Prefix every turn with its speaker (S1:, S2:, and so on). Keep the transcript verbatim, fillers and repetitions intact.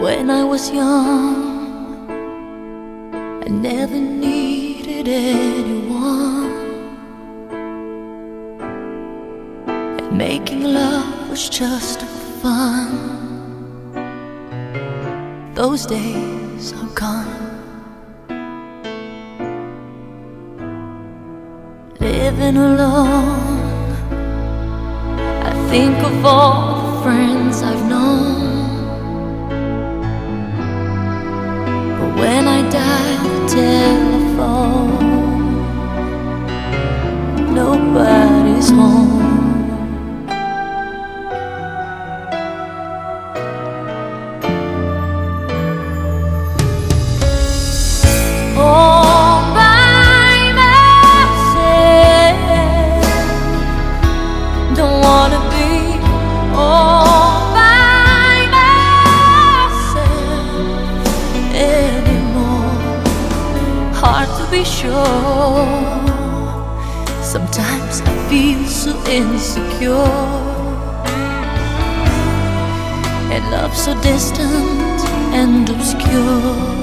S1: When I was young, I never needed anyone, and making love was just fun. Those days are gone. Living alone, I think of all the friends I've known. But when I dial the telephone, nobody's home. Hard to be sure. Sometimes I feel so insecure, and love so distant and obscure.